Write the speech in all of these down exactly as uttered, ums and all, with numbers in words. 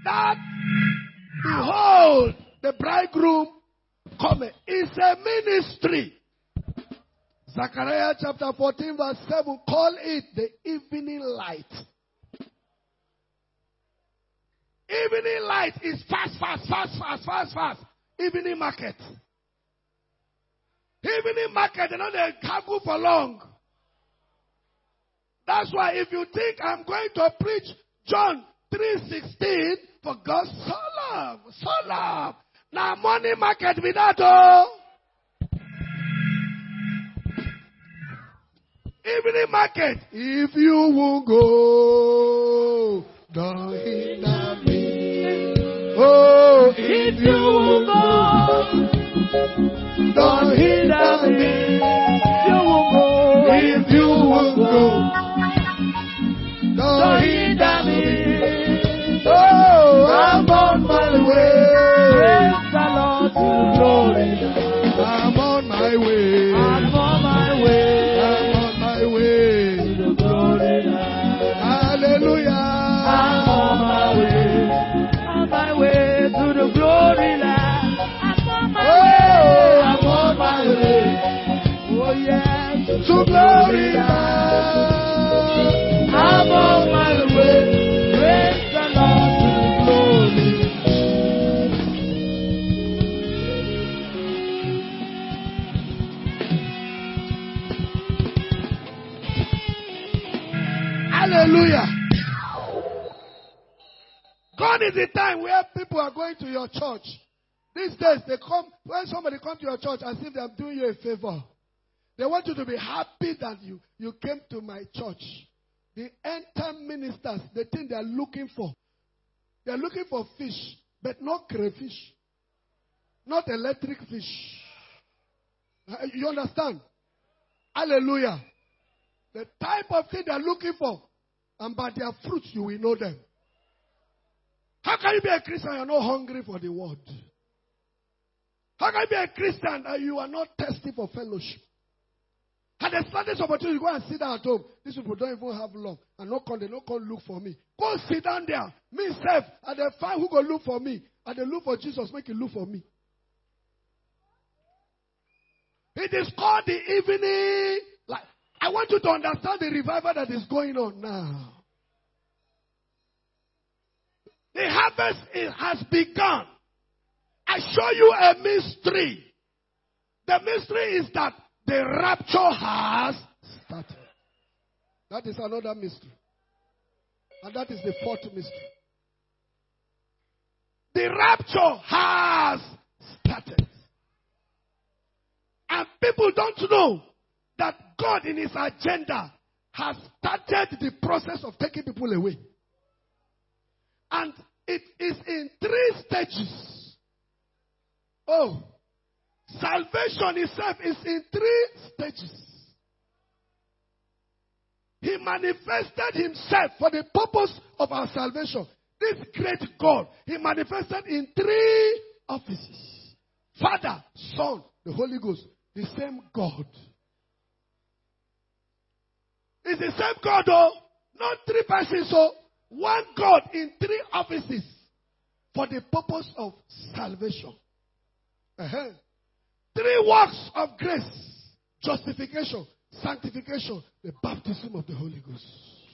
that, behold, the bridegroom coming. It's a ministry. Zechariah chapter fourteen verse seven, call it the evening light. Evening light is fast, fast, fast, fast, fast, fast. Evening market. Evening market, you know, they can't go for long. That's why if you think I'm going to preach John three sixteen, for God so love, so love. Now money market with that oh. Evening market. If you won't go, don't hinder me. Oh, if you won't go, don't hinder me. If you won't go, if you won't go, don't hinder me. Oh, I'm on my way. Praise the Lord to glory. I'm on my way. I'm on my way. I'm on my way to the glory. Hallelujah. I'm on my way. On my way to the glory land. I'm on my way. I'm on my way. Oh yes, to glory land. I'm on my way. Praise the Lord to glory. Hallelujah. God is the time where people are going to your church. These days, they come, when somebody comes to your church as if they are doing you a favor. They want you to be happy that you, you came to my church. The end-time ministers, the thing they are looking for. They are looking for fish, but not crayfish. Not electric fish. You understand? Hallelujah. The type of thing they are looking for. And by their fruits, you will know them. How can you be a Christian and you are not hungry for the word? How can you be a Christian and you are not thirsty for fellowship? And the slightest opportunity, go and sit down at home. These people don't even have long. And no come, they don't come look for me. Go sit down there. Me self. And they find who go look for me. And they look for Jesus, make it look for me. It is called the evening. Like, I want you to understand the revival that is going on now. The harvest it has begun. I show you a mystery. The mystery is that the rapture has started. That is another mystery. And that is the fourth mystery. The rapture has started. And people don't know that God in his agenda has started the process of taking people away. And it is in three stages. Oh, salvation itself is in three stages. He manifested himself for the purpose of our salvation. This great God, he manifested in three offices. Father, Son, the Holy Ghost. The same God. It's the same God, though. Not three persons, so one God in three offices for the purpose of salvation. Uh-huh. Three works of grace: justification, sanctification, the baptism of the Holy Ghost.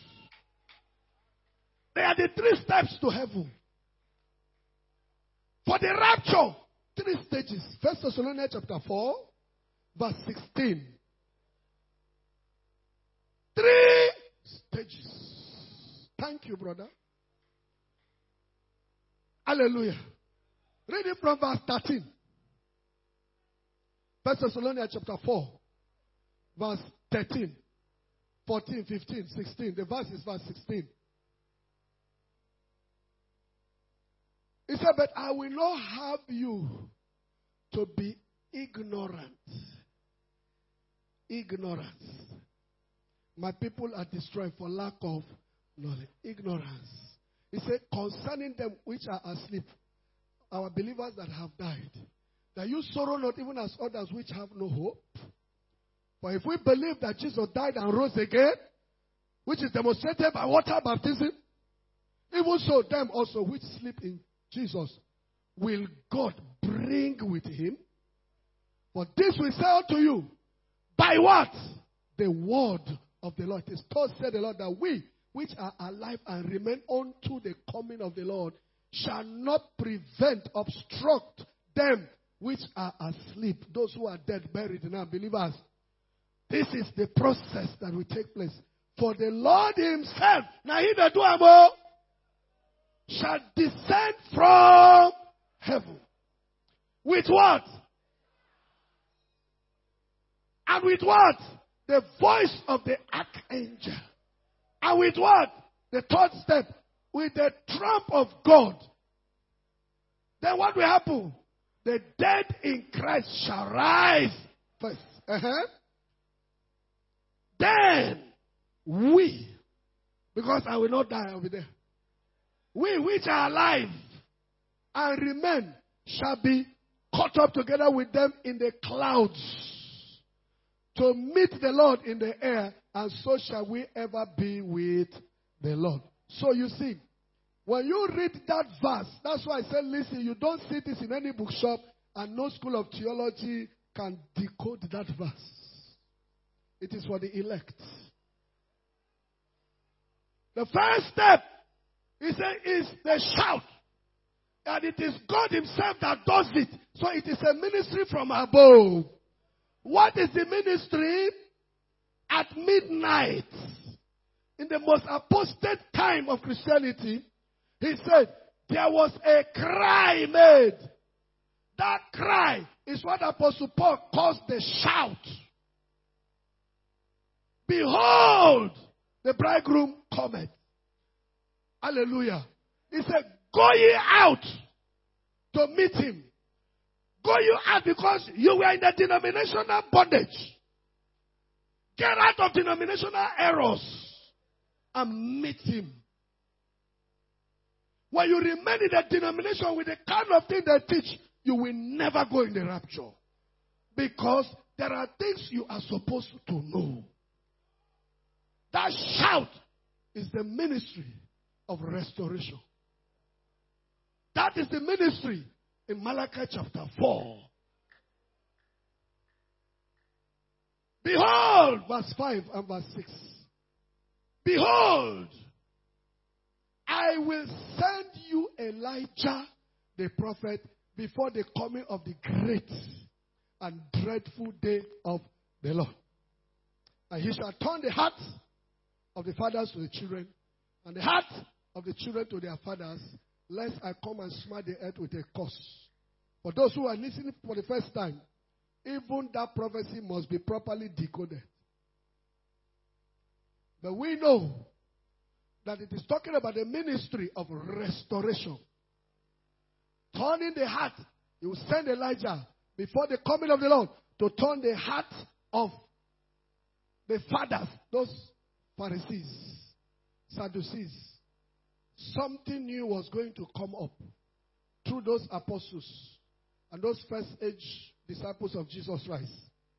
They are the three steps to heaven. For the rapture, three stages. First Thessalonians chapter four, verse sixteen. Three stages. Thank you, brother. Hallelujah. Read it from verse thirteen. First Thessalonians chapter four, verse thirteen, fourteen, fifteen, sixteen. The verse is verse sixteen. He said, but I will not have you to be ignorant. Ignorance. My people are destroyed for lack of knowledge. Ignorance. He said, concerning them which are asleep, our believers that have died, that you sorrow not even as others which have no hope. For if we believe that Jesus died and rose again, which is demonstrated by water baptism, Even so, them also which sleep in Jesus will God bring with him. For this we say unto you, by what? The word of the Lord. It is thus said the Lord, that we which are alive and remain unto the coming of the Lord shall not prevent, obstruct them which are asleep. Those who are dead, buried now, believers. This is the process that will take place. For the Lord himself, now he that do amo, shall descend from heaven. With what? And with what? The voice of the archangel. And with what? The third step. With the trump of God. Then what will happen? The dead in Christ shall rise first. Uh-huh. Then we, because I will not die, I will be there. We which are alive and remain shall be caught up together with them in the clouds to meet the Lord in the air, and so shall we ever be with the Lord. So you see, when you read that verse, that's why I said, listen, you don't see this in any bookshop, and no school of theology can decode that verse. It is for the elect. The first step, he said, is the shout. And it is God himself that does it. So it is a ministry from above. What is the ministry? At midnight, in the most apostate time of Christianity, he said, there was a cry made. That cry is what Apostle Paul calls the shout. Behold, the bridegroom cometh. Hallelujah. He said, go ye out to meet him. Go you out because you were in the denominational bondage. Get out of denominational errors and meet him. When you remain in the denomination with the kind of thing they teach, you will never go in the rapture. Because there are things you are supposed to know. That shout is the ministry of restoration. That is the ministry in Malachi chapter four. Behold, verse five and verse six. Behold, I will send you Elijah the prophet before the coming of the great and dreadful day of the Lord. And he shall turn the hearts of the fathers to the children, and the heart of the children to their fathers, lest I come and smite the earth with a curse. For those who are listening for the first time, even that prophecy must be properly decoded. But we know that it is talking about the ministry of restoration. Turning the heart. He will send Elijah before the coming of the Lord to turn the heart of the fathers, those Pharisees, Sadducees. Something new was going to come up through those apostles and those first age disciples of Jesus Christ.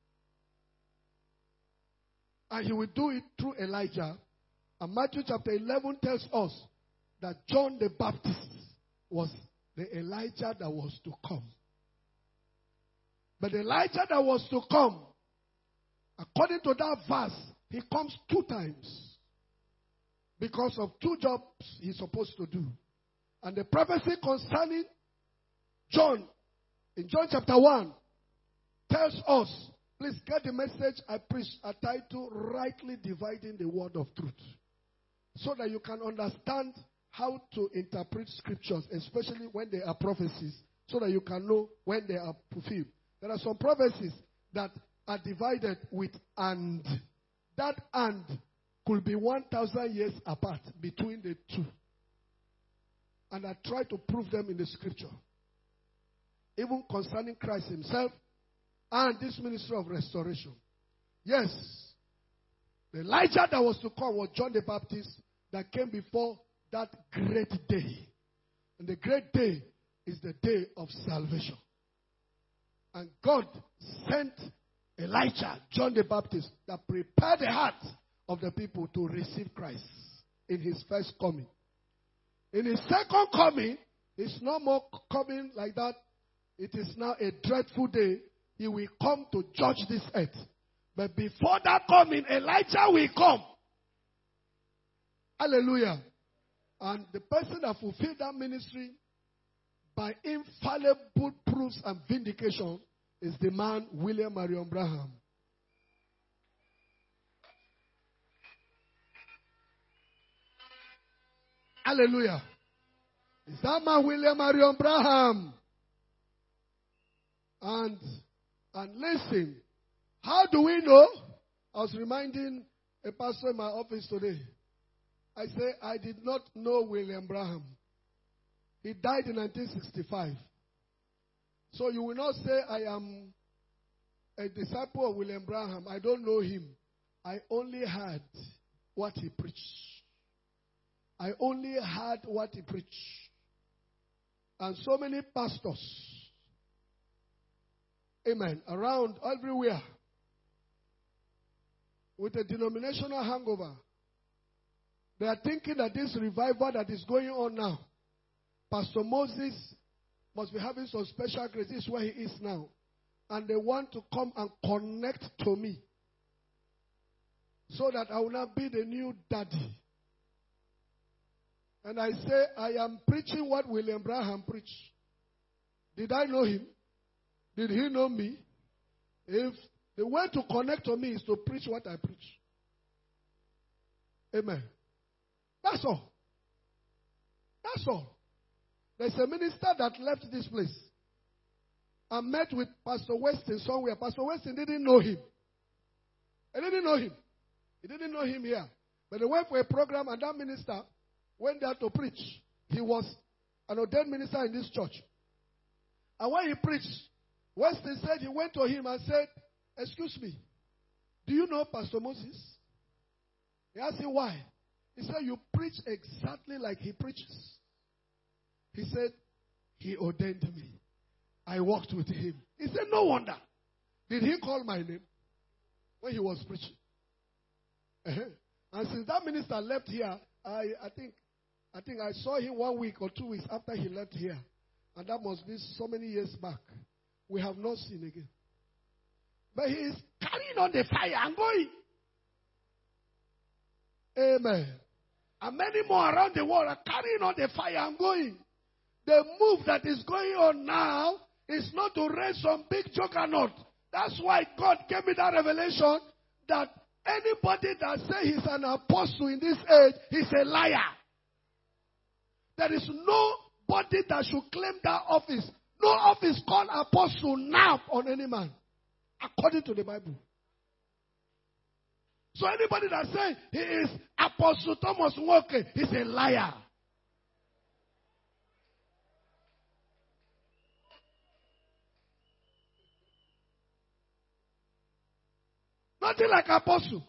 And he will do it through Elijah. And Matthew chapter eleven tells us that John the Baptist was the Elijah that was to come. But the Elijah that was to come, according to that verse, he comes two times. Because of two jobs he's supposed to do. And the prophecy concerning John, in John chapter one, tells us, please get the message I preach, a title, Rightly Dividing the Word of Truth. So that you can understand how to interpret scriptures, especially when they are prophecies, so that you can know when they are fulfilled. There are some prophecies that are divided with and. That and could be one thousand years apart between the two. And I try to prove them in the scripture. Even concerning Christ himself and this ministry of restoration. Yes, the Elijah that was to come was John the Baptist that came before that great day. And the great day is the day of salvation. And God sent Elijah, John the Baptist, that prepared the heart of the people to receive Christ in his first coming. In his second coming, it's no more coming like that. It is now a dreadful day. He will come to judge this earth. But before that coming, Elijah will come. Hallelujah. And the person that fulfilled that ministry by infallible proofs and vindication is the man William Marion Branham. Hallelujah. Is that man William Marion Branham? And, and listen, how do we know? I was reminding a pastor in my office today. I say, I did not know William Branham. He died in nineteen sixty-five. So you will not say I am a disciple of William Branham. I don't know him. I only heard what he preached. I only heard what he preached. And so many pastors, amen, around everywhere, with a denominational hangover, they are thinking that this revival that is going on now, Pastor Moses must be having some special grace. This is where he is now. And they want to come and connect to me so that I will not be the new daddy. And I say, I am preaching what William Branham preached. Did I know him? Did he know me? If the way to connect to me is to preach what I preach. Amen. That's all. That's all. There's a minister that left this place and met with Pastor Weston somewhere. Pastor Weston didn't know him. He didn't know him. He didn't know him here. But they went for a program and that minister went there to preach. He was an ordained minister in this church. And when he preached, Weston said he went to him and said, excuse me, do you know Pastor Moses? He asked him why. He said, you preach exactly like he preaches. He said, he ordained me. I walked with him. He said, no wonder. Did he call my name when he was preaching? Uh-huh. And since that minister left here, I, I think I think I saw him one week or two weeks after he left here. And that must be so many years back. We have not seen again. But he is carrying on the fire and going. Amen. And many more around the world are carrying on the fire and going. The move that is going on now is not to raise some big juggernaut. That's why God gave me that revelation that anybody that says he's an apostle in this age, he's a liar. There is nobody that should claim that office. No office called apostle now on any man, according to the Bible. So anybody that says he is Apostle Thomas Walker, he's a liar. Nothing like apostle.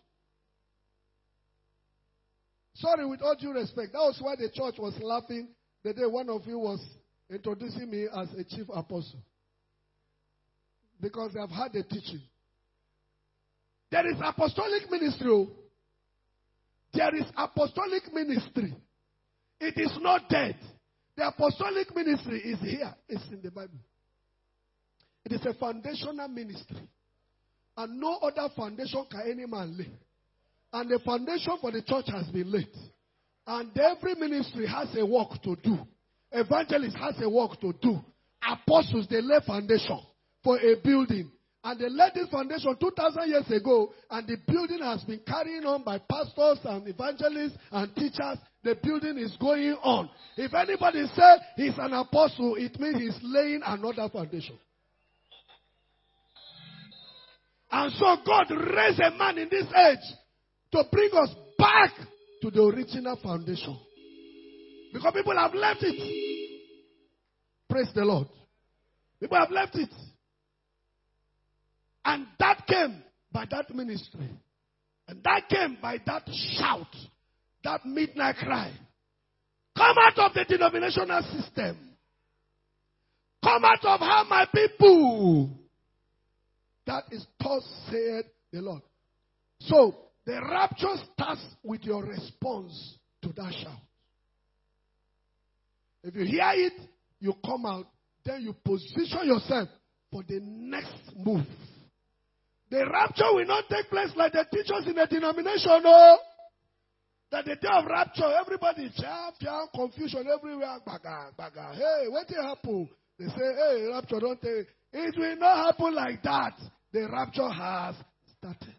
Sorry, with all due respect. That was why the church was laughing the day one of you was introducing me as a chief apostle. Because they have had the teaching. There is apostolic ministry. There is apostolic ministry. It is not dead. The apostolic ministry is here. It's in the Bible. It is a foundational ministry. And no other foundation can any man lay. And the foundation for the church has been laid. And every ministry has a work to do. Evangelist has a work to do. Apostles, they lay foundation for a building. And they laid this foundation two thousand years ago. And the building has been carried on by pastors and evangelists and teachers. The building is going on. If anybody says he's an apostle, it means he's laying another foundation. And so God raised a man in this age to bring us back to the original foundation. Because people have left it. Praise the Lord. People have left it. And that came by that ministry. And that came by that shout. That midnight cry. Come out of the denominational system. Come out of how my people. That is thus said the Lord. So, the rapture starts with your response to that shout. If you hear it, you come out. Then you position yourself for the next move. The rapture will not take place like the teachers in the denomination. No. That the day of rapture, everybody jam, jam, confusion everywhere. Baga, baga. Hey, what will happen? They say, hey, rapture don't take. It will not happen like that. The rapture has started.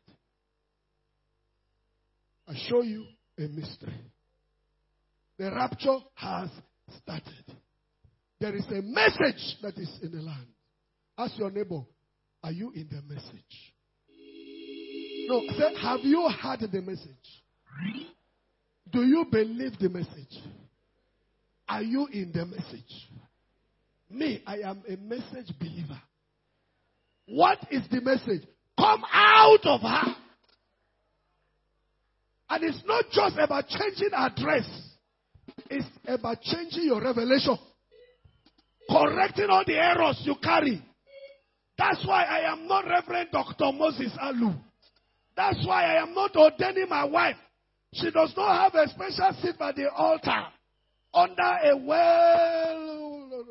I show you a mystery. The rapture has started. There is a message that is in the land. Ask your neighbor, are you in the message? No, say, have you heard the message? Do you believe the message? Are you in the message? Me, I am a message believer. What is the message? Come out of her. And it's not just about changing address. It's about changing your revelation. Correcting all the errors you carry. That's why I am not Reverend Doctor Moses Alu. That's why I am not ordaining my wife. She does not have a special seat by the altar. Under a well.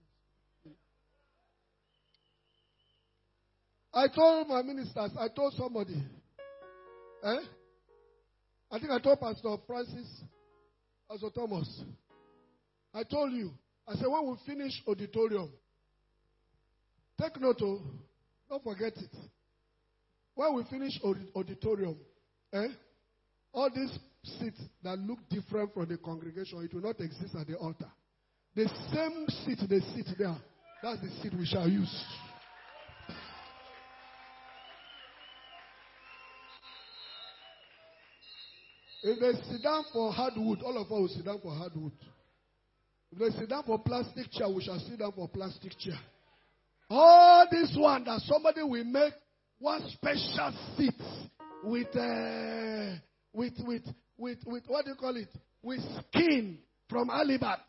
I told my ministers, I told somebody. Eh? I think I told Pastor Francis, Pastor Thomas. I told you. I said, when we finish auditorium, take note, oh, don't forget it. When we finish auditorium, eh, all these seats that look different from the congregation, it will not exist at the altar. The same seat they sit there, that's the seat we shall use. If they sit down for hardwood, all of us will sit down for hardwood. If they sit down for plastic chair, we shall sit down for plastic chair. All this one that somebody will make one special seat with uh, with with with with what do you call it? With skin from Alibat.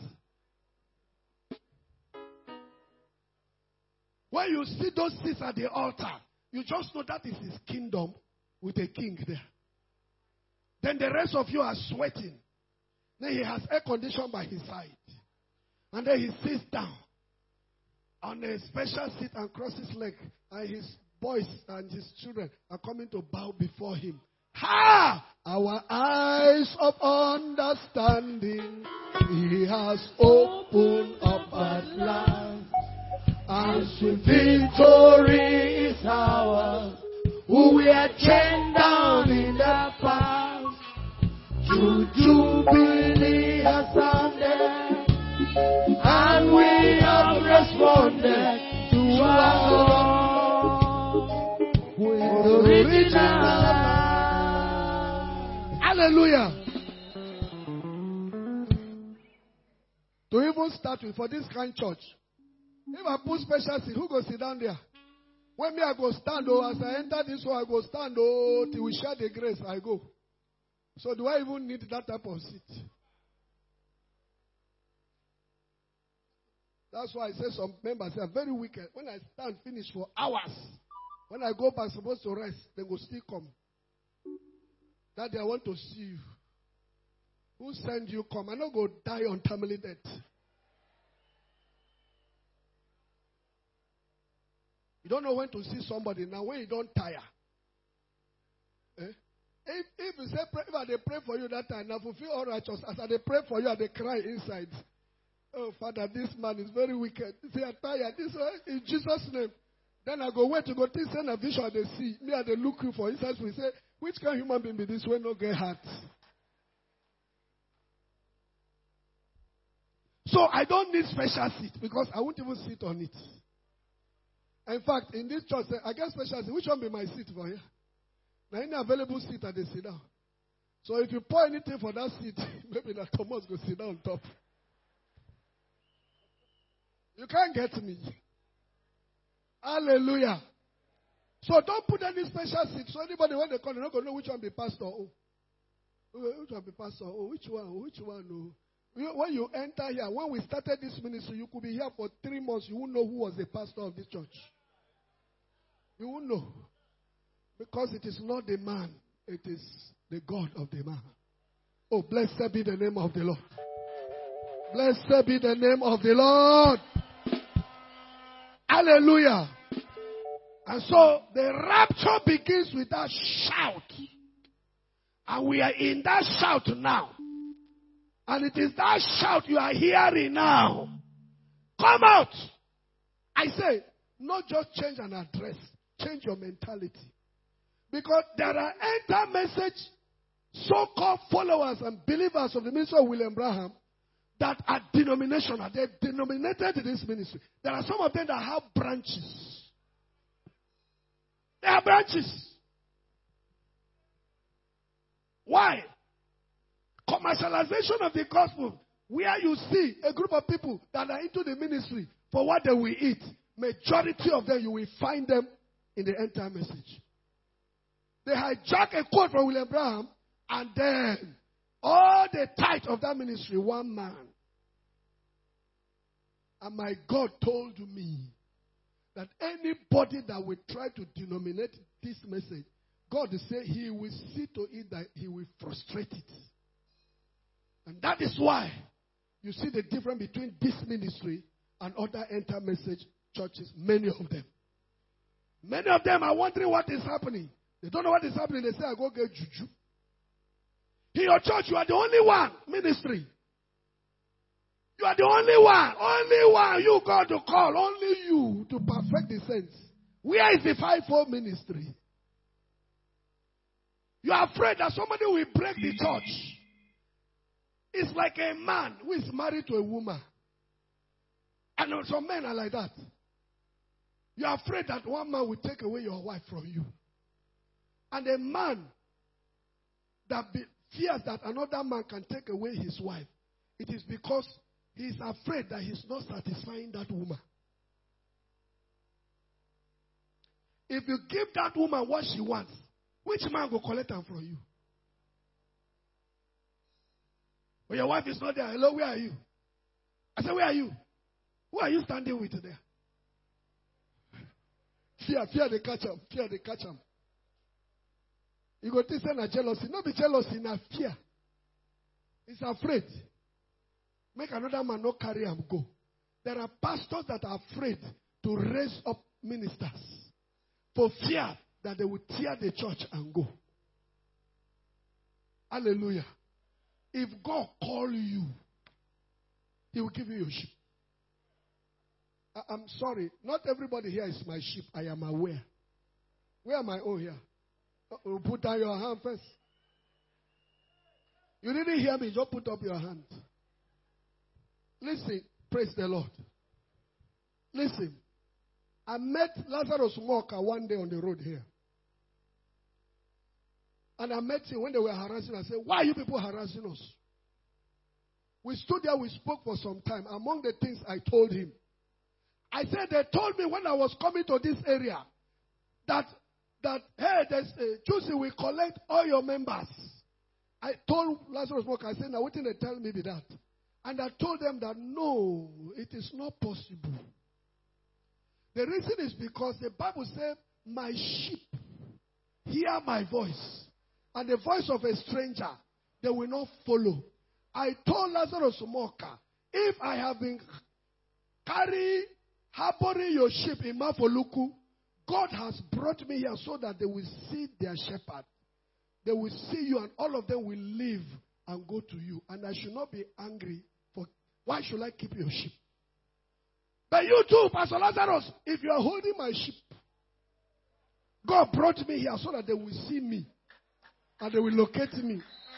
When you see those seats at the altar, you just know that is his kingdom with a king there. Then the rest of you are sweating. Then he has air condition by his side. And then he sits down on a special seat and crosses his leg. And his boys and his children are coming to bow before him. Ha! Our eyes of understanding he has opened up at last. And sweet victory is ours. Who we are chained down in the past. To Jubilee has sounded, and we have responded to our Lord with the original. Hallelujah. To even start with, for this kind church, if I put special seat, who go sit down there? When me I go stand, oh, as I enter this one, I go stand, oh, till we share the grace, I go. So do I even need that type of seat? That's why I say some members are very wicked. When I stand finish for hours, when I go back supposed to rest, they will still come. Daddy, I want to see you. Who send you come? I not go die on timely death. You don't know when to see somebody now. When you don't tire. Eh? If, if you say, pray, if I they pray for you that time, now fulfill all righteousness. As I they pray for you, I they cry inside. Oh, Father, this man is very wicked. Say, I'm tired. This one, in Jesus' name. Then I go, wait to go to send a vision they see. Me, I they look you for inside. We say, which kind of human being be this way no get hurt? So I don't need special seat because I won't even sit on it. In fact, in this church, I get special seat. Which one be my seat for here? Now, any available seat that they sit down. So if you pour anything for that seat, maybe that Thomas go sit down on top. You can't get me. Hallelujah. So don't put any special seat. So anybody when they call, they're not going to know which one be pastor. Oh, which one be pastor? Oh, which one? Which one? Oh. When you enter here, when we started this ministry, you could be here for three months. You won't know who was the pastor of this church. You won't know. Because it is not the man, it is the God of the man. Oh, blessed be the name of the Lord. Blessed be the name of the Lord. Hallelujah. And so the rapture begins with that shout. And we are in that shout now. And it is that shout you are hearing now. Come out. I say, not just change an address. Change your mentality. Because there are enter message so-called followers and believers of the ministry of William Branham that are denominational. They're denominated in this ministry. There are some of them that have branches. They have branches. Why? Commercialization of the gospel, where you see a group of people that are into the ministry for what they will eat, majority of them you will find them in the end time message. They hijack a quote from William Branham, and then all the tithe of that ministry, one man. And my God told me that anybody that will try to denominate this message, God will say he will see to it that he will frustrate it. And that is why you see the difference between this ministry and other enter message churches, many of them. Many of them are wondering what is happening. They don't know what is happening. They say, I go get juju. In your church, you are the only one ministry. You are the only one. Only one you got to call. Only you to perfect the saints. Where is the fivefold ministry? You are afraid that somebody will break the church. It's like a man who is married to a woman. And some men are like that. You are afraid that one man will take away your wife from you. And a man that be, fears that another man can take away his wife, it is because he is afraid that he's not satisfying that woman. If you give that woman what she wants, which man will collect her from you? When your wife is not there, hello, where are you? I said, where are you? Who are you standing with there? Fear, fear they catch him. Fear they catch him. You go to say na jealousy. Not be jealousy, na fear. He's afraid. Make another man not carry him go. There are pastors that are afraid to raise up ministers for fear that they will tear the church and go. Hallelujah. If God call you, he will give you your sheep. I, I'm sorry. Not everybody here is my sheep. I am aware. Where am I? Oh, here. Uh-oh, put down your hand first. You didn't hear me. Just put up your hand. Listen. Praise the Lord. Listen. I met Lazarus Walker one day on the road here. And I met him when they were harassing. I said, why are you people harassing us? We stood there, we spoke for some time. Among the things I told him, I said, they told me when I was coming to this area that, that hey, there's a Tuesday we collect all your members. I told Lazarus Walker, I said, now what did they tell me be that? And I told them that no, it is not possible. The reason is because the Bible says, my sheep hear my voice. And the voice of a stranger, they will not follow. I told Lazarus Walker, if I have been carrying, harboring your sheep in Mafoluku, God has brought me here so that they will see their shepherd. They will see you and all of them will leave and go to you. And I should not be angry for, why should I keep your sheep? But you too, Pastor Lazarus, if you are holding my sheep, God brought me here so that they will see me. And they will locate me.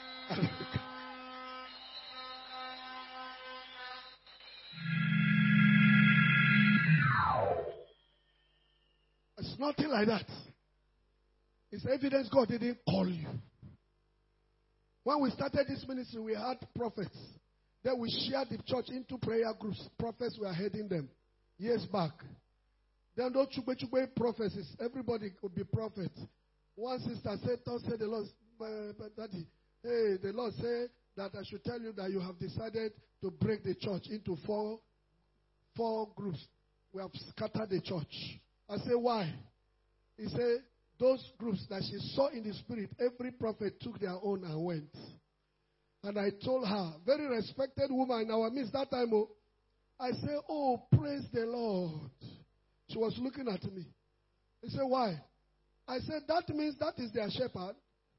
It's nothing like that. It's evidence God didn't call you. When we started this ministry, we had prophets. Then we shared the church into prayer groups. Prophets were heading them years back. Then those chube chube prophecies, everybody could be prophet. One sister said, "Thus said the Lord, but Daddy, hey, the Lord said that I should tell you that you have decided to break the church into four, four groups. We have scattered the church." I said, why? He said, those groups that she saw in the spirit, every prophet took their own and went. And I told her, very respected woman in our midst that time, oh, I said, oh, praise the Lord. She was looking at me. He said, why? I said, that means that is their shepherd.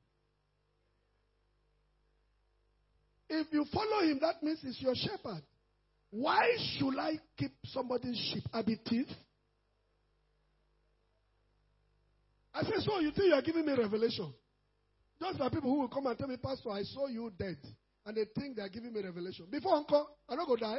If you follow him, that means it's your shepherd. Why should I keep somebody's sheep? I be thief? I said, so you think you are giving me revelation? Just like people who will come and tell me, Pastor, I saw you dead. And they think they are giving me revelation. Before uncle, I'm not going to die.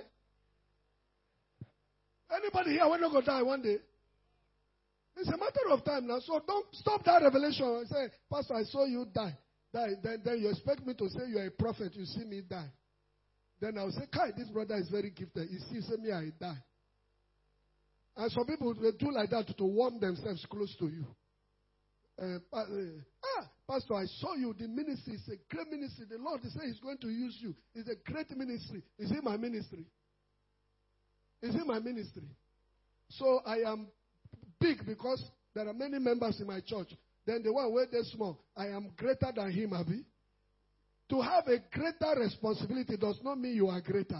Anybody here will not go die one day? It's a matter of time now. So don't stop that revelation and say, Pastor, I saw you die. die. Then, then you expect me to say you are a prophet. You see me die. Then I'll say, Kai, this brother is very gifted. You see, say me, I die. And some people will do like that to warm themselves close to you. Uh, uh, ah, Pastor, I saw you. The ministry is a great ministry. The Lord is saying He's going to use you. It's a great ministry. Is it my ministry? Is it my ministry? So I am big because there are many members in my church. Then the one where they're small, I am greater than him, Abi. To have a greater responsibility does not mean you are greater.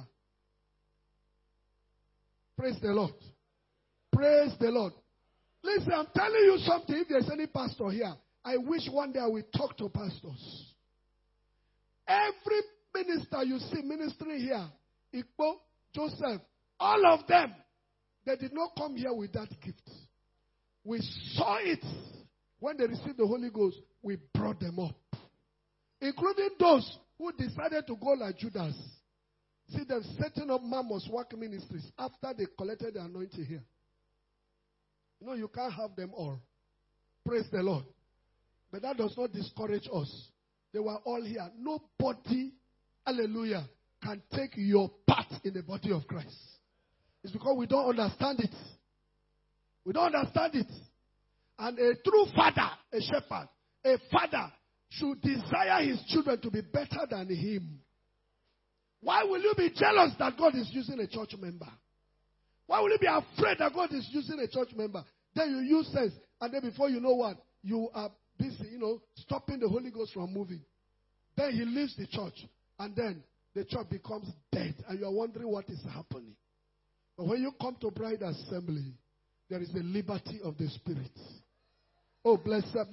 Praise the Lord. Praise the Lord. Listen, I'm telling you something. If there's any pastor here, I wish one day I will talk to pastors. Every minister you see ministering here, Ikpo, Joseph, all of them, they did not come here with that gift. We saw it. When they received the Holy Ghost, we brought them up. Including those who decided to go like Judas. See them setting up Mammoth work ministries after they collected the anointing here. No, you can't have them all. Praise the Lord. But that does not discourage us. They were all here. Nobody, hallelujah, can take your part in the body of Christ. It's because we don't understand it. We don't understand it. And a true father, a shepherd, a father should desire his children to be better than him. Why will you be jealous that God is using a church member? Why will you be afraid that God is using a church member? Then you use sense, and then before you know what, you are busy, you know, stopping the Holy Ghost from moving. Then he leaves the church, and then the church becomes dead, and you are wondering what is happening. But when you come to Bride Assembly, there is a liberty of the Spirit. Oh, bless her.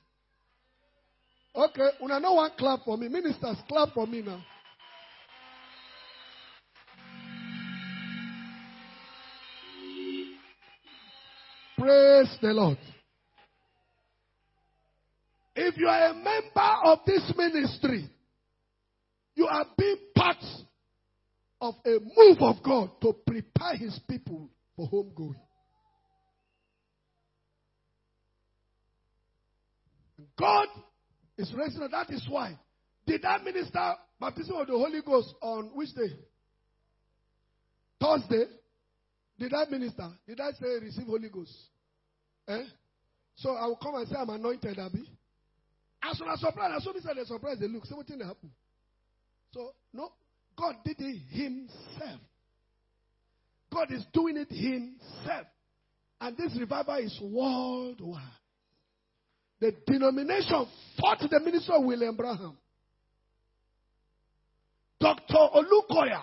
Okay, una no one clap for me. Ministers, clap for me now. Praise the Lord. If you are a member of this ministry, you are being part of a move of God to prepare His people for homegoing. God is raising up. That is why. Did that minister baptism of the Holy Ghost on which day? Thursday. Did that minister? Did I say receive Holy Ghost? Eh? So I will come and say I'm anointed, Abi. As soon as surprised, as soon as they surprised, they look. See what thing happened. So no, God did it Himself. God is doing it Himself. And this revival is worldwide. The denomination fought the ministry of William Branham. Doctor Olukoya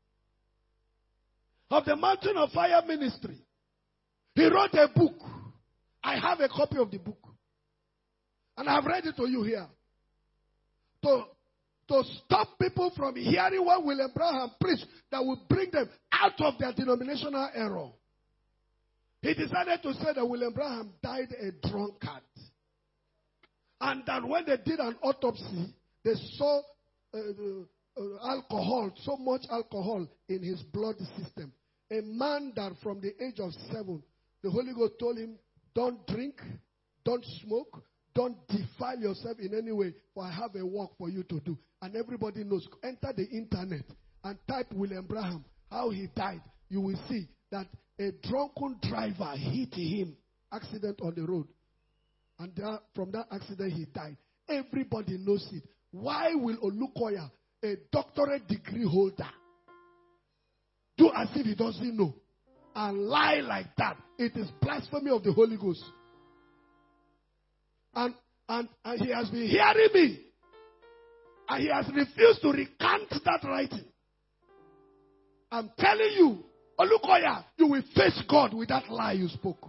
of the Mountain of Fire Ministry. He wrote a book. I have a copy of the book. And I have read it to you here. To, to stop people from hearing what William Branham preached that will bring them out of their denominational error. He decided to say that William Branham died a drunkard. And that when they did an autopsy, they saw uh, uh, alcohol, so much alcohol in his blood system. A man that from the age of seven, the Holy Ghost told him, don't drink, don't smoke, don't defile yourself in any way, for I have a work for you to do. And everybody knows. Enter the internet and type William Branham, how he died. You will see that a drunken driver hit him, accident on the road. And there, from that accident, he died. Everybody knows it. Why will Olukoya, a doctorate degree holder, do as if he doesn't know and lie like that? It is blasphemy of the Holy Ghost. And, and, and he has been hearing me. And he has refused to recant that writing. I'm telling you, Olukoya, you will face God with that lie you spoke.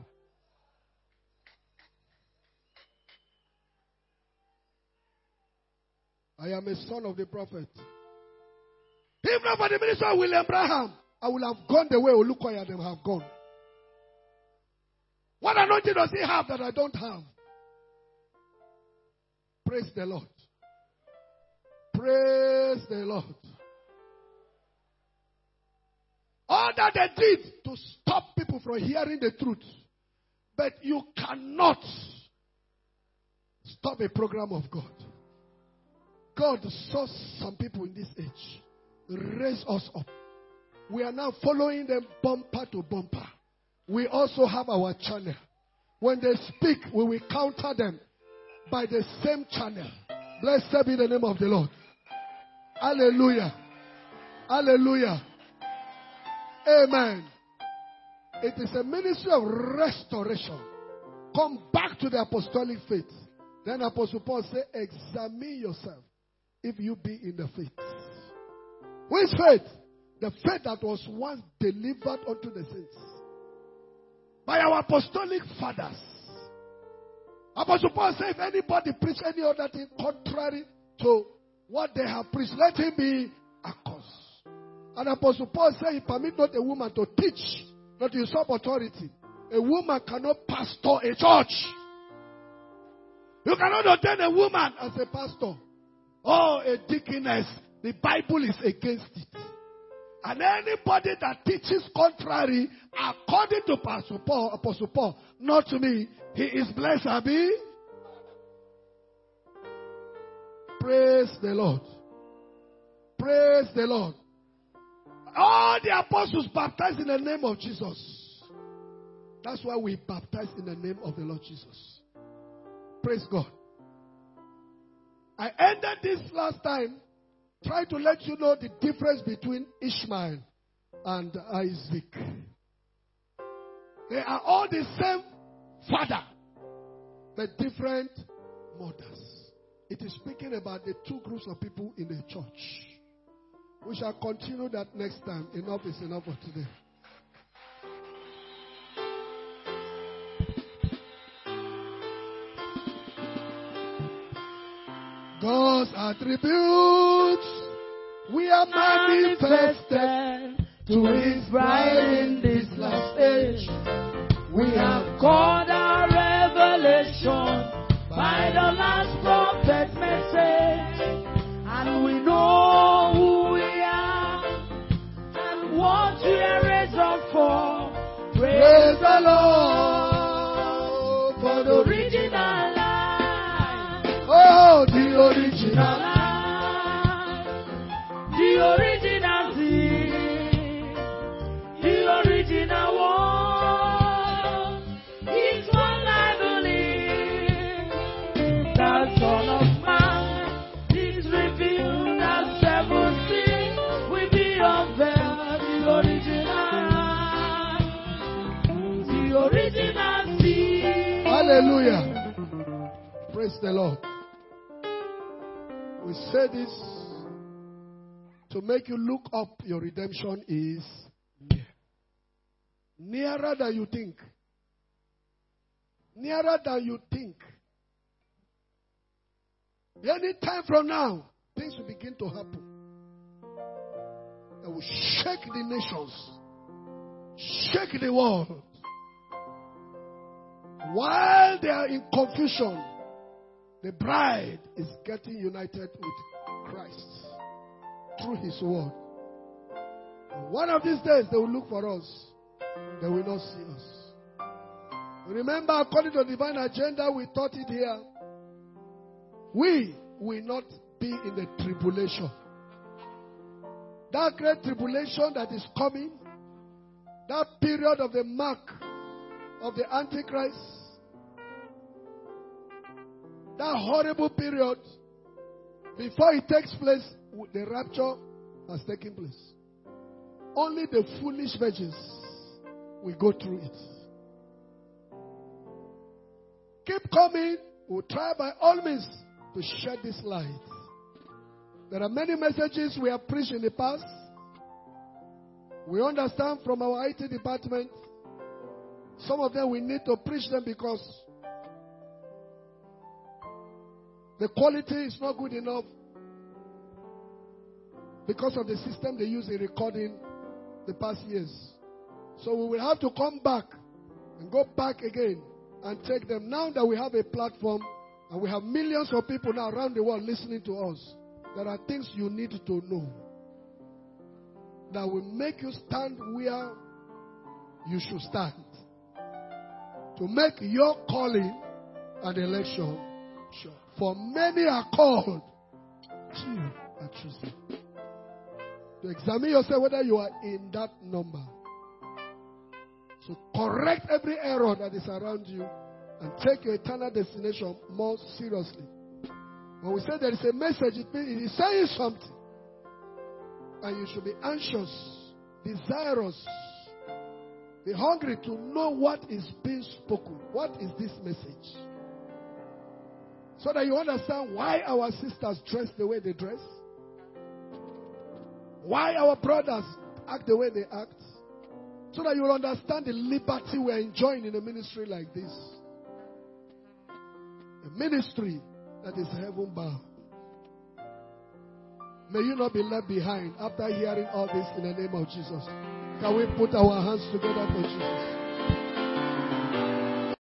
I am a son of the prophet. If not for the minister of William Branham, I will have gone the way Olukoya and them have gone. What anointing does he have that I don't have? Praise the Lord. Praise the Lord. All that they did to stop people from hearing the truth. But you cannot stop a program of God. God saw some people in this age. Raise us up. We are now following them bumper to bumper. We also have our channel. When they speak, we will counter them by the same channel. Blessed be the name of the Lord. Hallelujah. Hallelujah. Amen. It is a ministry of restoration. Come back to the apostolic faith. Then Apostle Paul said, examine yourself if you be in the faith. Which faith? The faith that was once delivered unto the saints by our apostolic fathers. Apostle Paul said, if anybody preach any other thing contrary to what they have preached, let him be accursed. And Apostle Paul said, he permit not a woman to teach, not to usurp authority. A woman cannot pastor a church. You cannot ordain a woman as a pastor. Oh, a deaconess. The Bible is against it. And anybody that teaches contrary, according to Apostle Paul, Apostle Paul, not to me, he is blessed, Abi. Praise the Lord. Praise the Lord. All the apostles baptized in the name of Jesus. That's why we baptize in the name of the Lord Jesus. Praise God. I ended this last time trying to let you know the difference between Ishmael and Isaac. They are all the same father, but different mothers. It is speaking about the two groups of people in the church. We shall continue that next time. Enough is enough for today. God's attributes we are manifested to His bride in this last age. We have got our revelation by the last prophet message, and we know who we are and what we are raised up for. Praise the Lord for the original life. Oh, the original life, the original thing, the original one. It's one I believe, the Son of Man is revealed as seventeen will be unveiled. The original, the original thing. Hallelujah. Praise the Lord. We say this to make you look up. Your redemption is near. Nearer than you think. Nearer than you think. Any time from now, things will begin to happen. It will shake the nations. Shake the world. While they are in confusion, the bride is getting united with Christ through His word. And one of these days, they will look for us. They will not see us. Remember, according to the divine agenda, we taught it here. We will not be in the tribulation. That great tribulation that is coming, that period of the mark of the Antichrist, that horrible period, before it takes place, the rapture has taken place. Only the foolish virgins will go through it. Keep coming. We'll try by all means to shed this light. There are many messages we have preached in the past. We understand from our I T department. Some of them we need to preach them because the quality is not good enough because of the system they use in recording the past years. So we will have to come back and go back again and take them. Now that we have a platform and we have millions of people now around the world listening to us, there are things you need to know that will make you stand where you should stand. To make your calling and election sure. For many are called, few are chosen. To examine yourself whether you are in that number. So correct every error that is around you and take your eternal destination more seriously. When we say there is a message, it means it is saying something. And you should be anxious, desirous, be hungry to know what is being spoken. What is this message? So that you understand why our sisters dress the way they dress. Why our brothers act the way they act. So that you will understand the liberty we are enjoying in a ministry like this. A ministry that is heaven bound. May you not be left behind after hearing all this in the name of Jesus. Can we put our hands together for Jesus?